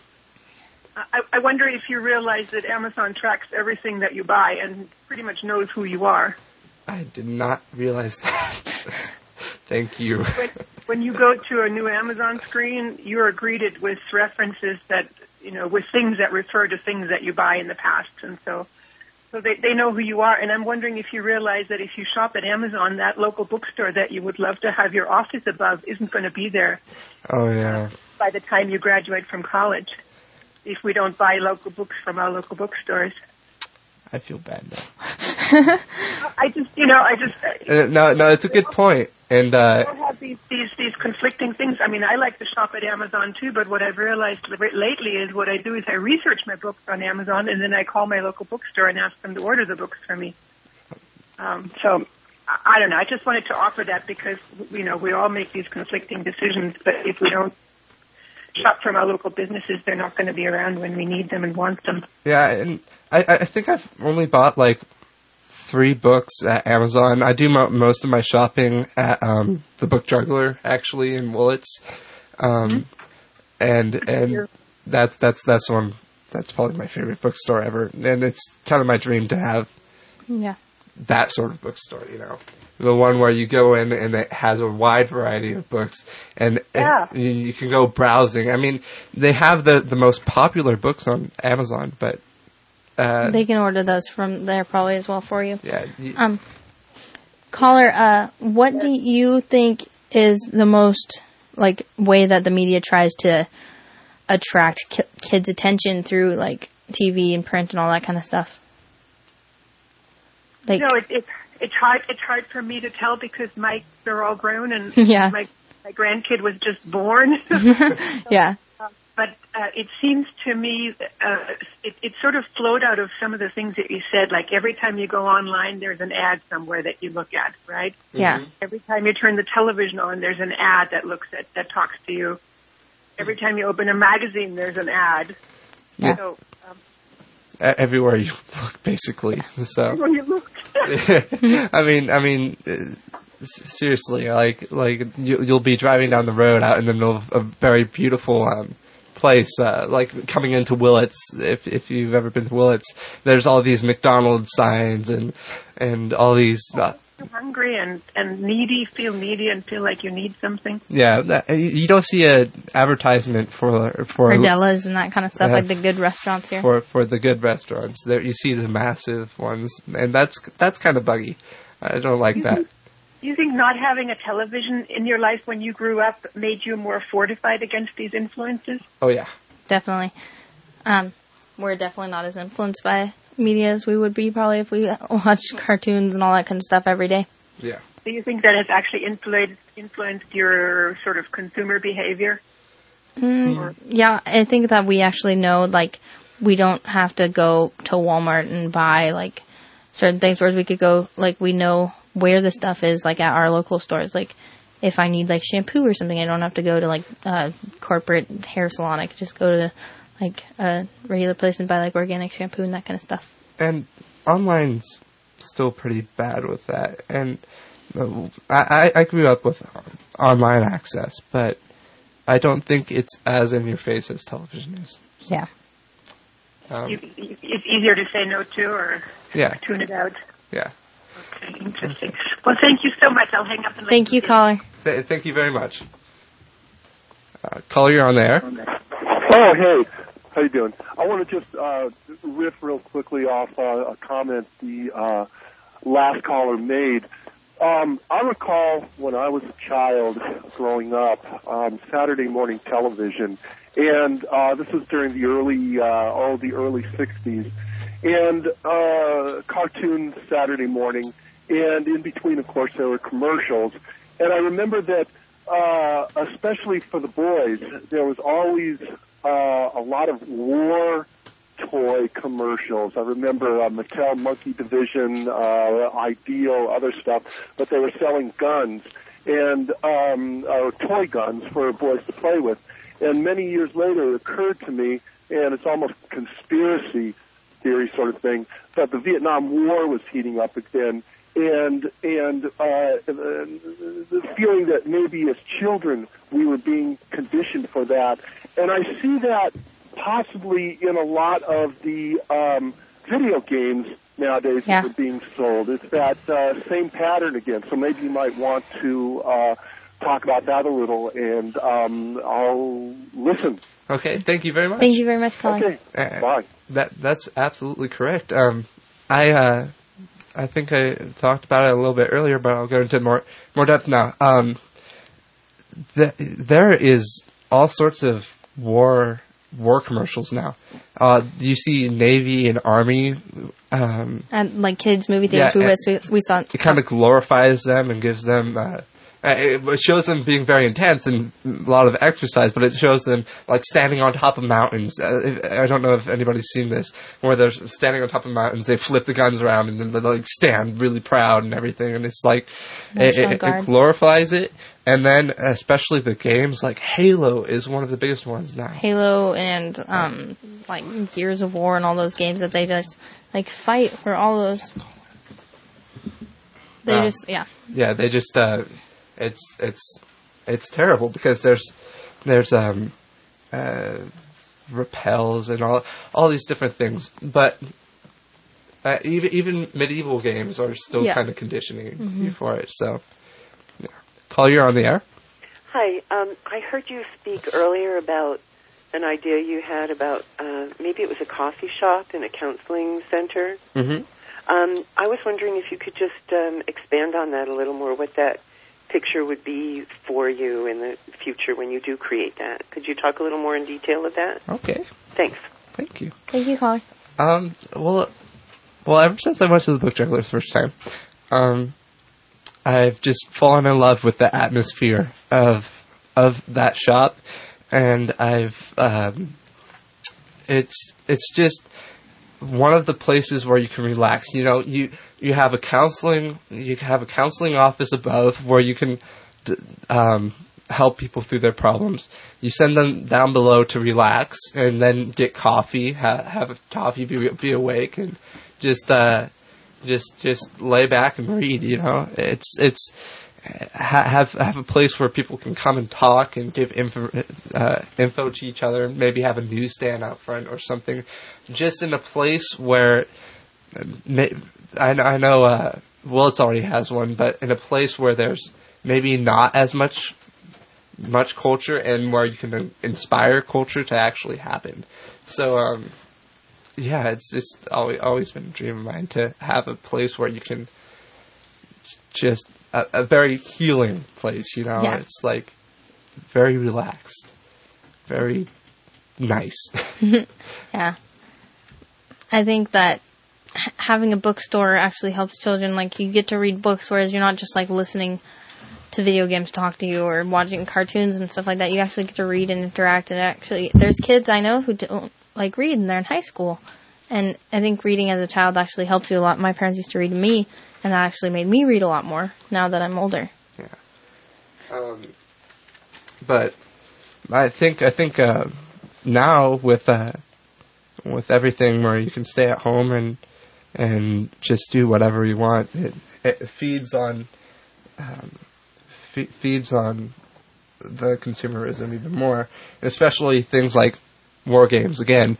I wonder if you realize that Amazon tracks everything that you buy and pretty much knows who you are. I did not realize that. Thank you. When you go to a new Amazon screen, you are greeted with references that, with things that refer to things that you buy in the past. And so they know who you are. And I'm wondering if you realize that if you shop at Amazon, that local bookstore that you would love to have your office above isn't going to be there. Oh, yeah. By the time you graduate from college, if we don't buy local books from our local bookstores. I feel bad now. No, it's a good point. And I don't have these conflicting things. I mean, I like to shop at Amazon too, but what I've realized lately is what I do is I research my books on Amazon, and then I call my local bookstore and ask them to order the books for me. So I don't know. I just wanted to offer that because we all make these conflicting decisions, but if we don't shop from our local businesses, they're not going to be around when we need them and want them. Yeah, and I think I've only bought like 3 books at Amazon. I do most of my shopping at the Book Juggler, actually, in Willits, and that's one. That's probably my favorite bookstore ever, and it's kind of my dream to have that sort of bookstore. The one where you go in and it has a wide variety of books, and you can go browsing. I mean, they have the most popular books on Amazon, but they can order those from there probably as well for you. Yeah. Caller, what do you think is the most way that the media tries to attract kids' attention through TV and print and all that kind of stuff? It's hard for me to tell because they're all grown and my grandkid was just born. Yeah. but it seems to me it sort of flowed out of some of the things that you said. Like every time you go online, there's an ad somewhere that you look at, right? Yeah. Mm-hmm. Every time you turn the television on, there's an ad that talks to you. Every time you open a magazine, there's an ad. Yeah. So, Everywhere you look, basically. So. when you look. I mean, seriously, like you'll be driving down the road out in the middle of a very beautiful place, like coming into Willits. If you've ever been to Willits, there's all these McDonald's signs and all these. You're hungry and feel needy and feel like you need something. Yeah, you don't see a advertisement for Ardella's and that kind of stuff, like the good restaurants here. For the good restaurants. There you see the massive ones, and that's kind of buggy. I don't like that. Do you think not having a television in your life when you grew up made you more fortified against these influences? Oh yeah, Definitely. We're definitely not as influenced by media as we would be probably if we watched cartoons and all that kind of stuff every day. yeah. Do you think that has actually influenced your sort of consumer behavior? Yeah, I think that we actually know, like, we don't have to go to Walmart and buy, like, certain things, whereas we could go, like, we know where the stuff is, like, at our local stores. Like, if I need, like, shampoo or something, I don't have to go to, like, a corporate hair salon. I could just go to, like, a regular place and buy, like, organic shampoo and that kind of stuff. And online's still pretty bad with that. And I grew up with online access, but I don't think it's as in your face as television is. Yeah. It's easier to say no to or tune it out. Yeah. Okay, interesting. Well, thank you so much. I'll hang up and let Thank you, caller. Thank you very much. Caller, you're on the air. Oh, hey. How you doing? I want to just riff real quickly off a comment the last caller made. I recall when I was a child growing up, Saturday morning television, and this was during the early 60s, and cartoons Saturday morning, and in between, of course, there were commercials. And I remember that, especially for the boys, there was always a lot of war toy commercials. I remember Mattel Monkey Division, Ideal, other stuff, but they were selling guns and toy guns for boys to play with. And many years later, it occurred to me, and it's almost conspiracy theory sort of thing, that the Vietnam War was heating up again, and the feeling that maybe as children we were being conditioned for that. And I see that possibly in a lot of the video games nowadays that are being sold. It's that same pattern again. So maybe you might want to talk about that a little, and I'll listen. Okay, thank you very much. Thank you very much, caller. Okay, bye. That's absolutely correct. I think I talked about it a little bit earlier, but I'll go into more depth now. There is all sorts of war commercials now. You see Navy and Army, And, like, kids' movie theaters, we saw. It kind of glorifies them and gives them. It shows them being very intense and a lot of exercise, but it shows them, like, standing on top of mountains. I don't know if anybody's seen this, where they're standing on top of mountains, they flip the guns around, and then they, like, stand really proud and everything, and it's like, it glorifies it. And then, especially the games, like Halo is one of the biggest ones now. Halo and, like, Gears of War and all those games that they just, like, fight for all those. They Yeah, they just, it's terrible because there's repels and all these different things, but even medieval games are still kind of conditioning you for it. So, Paul, you're on the air. Hi, I heard you speak earlier about an idea you had about maybe it was a coffee shop in a counseling center. Mm-hmm. I was wondering if you could just expand on that a little more, what that picture would be for you in the future when you do create that. Could you talk a little more in detail of that? Okay. Thanks. Thank you. Thank you, caller. Well, ever since I went to the book juggler the first time, I've just fallen in love with the atmosphere of that shop, and it's just one of the places where you can relax. You know, you have a counseling office above where you can help people through their problems. You send them down below to relax, and then get coffee, have a coffee, be awake, and just lay back and read. You know, it's have a place where people can come and talk and give info to each other. Maybe have a newsstand out front or something, just in a place where I know Willits already has one, but in a place where there's maybe not as much culture, and where you can inspire culture to actually happen. So, yeah, it's just always been a dream of mine to have a place where you can just a very healing place. You know, Yeah. It's like very relaxed, very nice. Yeah. I think that having a bookstore actually helps children. Like, you get to read books, whereas you're not just like listening to video games talk to you or watching cartoons and stuff like that. You actually get to read and interact, and actually there's kids I know who don't like read, and they're in high school, and I think reading as a child actually helps you a lot. My parents used to read to me, and that actually made me read a lot more now that I'm older. Yeah. But I think now with everything where you can stay at home and just do whatever you want, it feeds on the consumerism even more, especially things like war games. Again,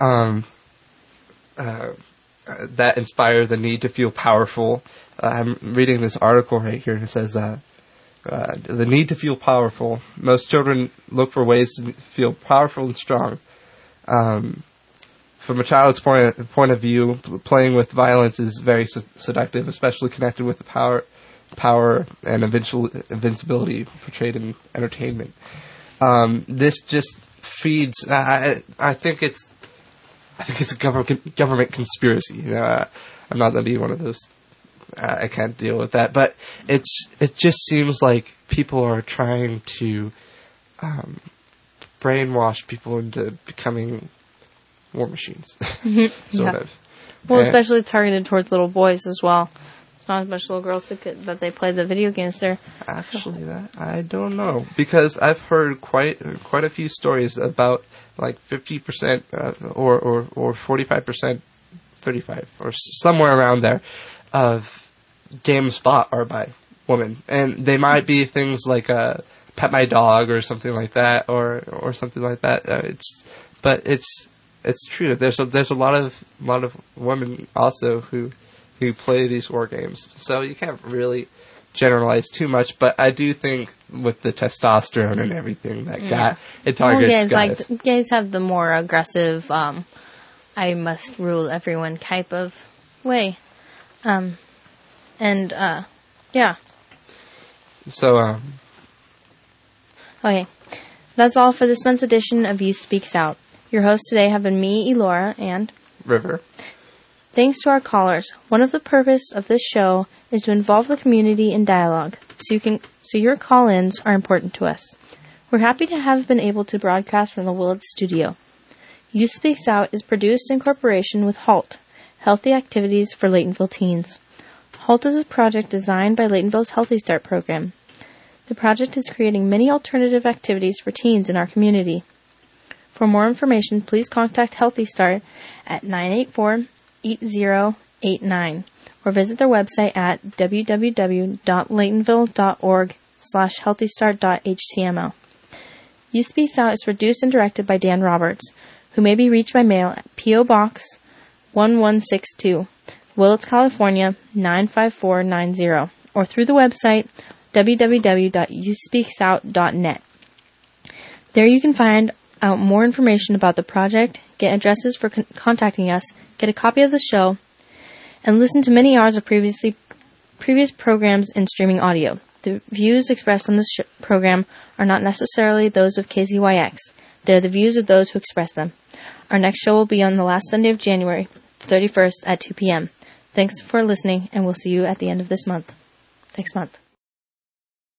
that inspire the need to feel powerful. I'm reading this article right here, and it says the need to feel powerful. Most children look for ways to feel powerful and strong. From a child's point of view, playing with violence is very seductive, especially connected with the power and invincibility portrayed in entertainment. This just feeds. I think it's a government conspiracy. You know, I'm not going to be one of those. I can't deal with that. But it just seems like people are trying to brainwash people into becoming war machines, sort of. Well, especially it's targeted towards little boys as well. It's not as much little girls that they play the video games there. Actually, that I don't know, because I've heard quite a few stories about like 50% or 45%, 35 or somewhere around there of games bought are by women, and they might be things like Pet My Dog or something like that, or something like that. It's true. There's a lot of women also who play these war games, so you can't really generalize too much. But I do think with the testosterone and everything that it targets guys. Gays have the more aggressive, I must rule everyone type of way, yeah. So Okay, that's all for this month's edition of You Speaks Out. Your hosts today have been me, Elora, and River. Thanks to our callers. One of the purpose of this show is to involve the community in dialogue, so your call-ins are important to us. We're happy to have been able to broadcast from the Willits studio. You Speaks Out is produced in cooperation with HALT, Healthy Activities for Laytonville Teens. HALT is a project designed by Laytonville's Healthy Start program. The project is creating many alternative activities for teens in our community. For more information, please contact Healthy Start at 984-8089 or visit their website at www.laytonville.org/healthystart.html. You Speaks Out is produced and directed by Dan Roberts, who may be reached by mail at P.O. Box 1162, Willits, California 95490, or through the website www.youspeaksout.net. There you can find out more information about the project, get addresses for contacting us, get a copy of the show, and listen to many hours of previous programs in streaming audio. The views expressed on this program are not necessarily those of KZYX. They're the views of those who express them. Our next show will be on the last Sunday of January, 31st at 2 p.m. Thanks for listening, and we'll see you at the end of next month.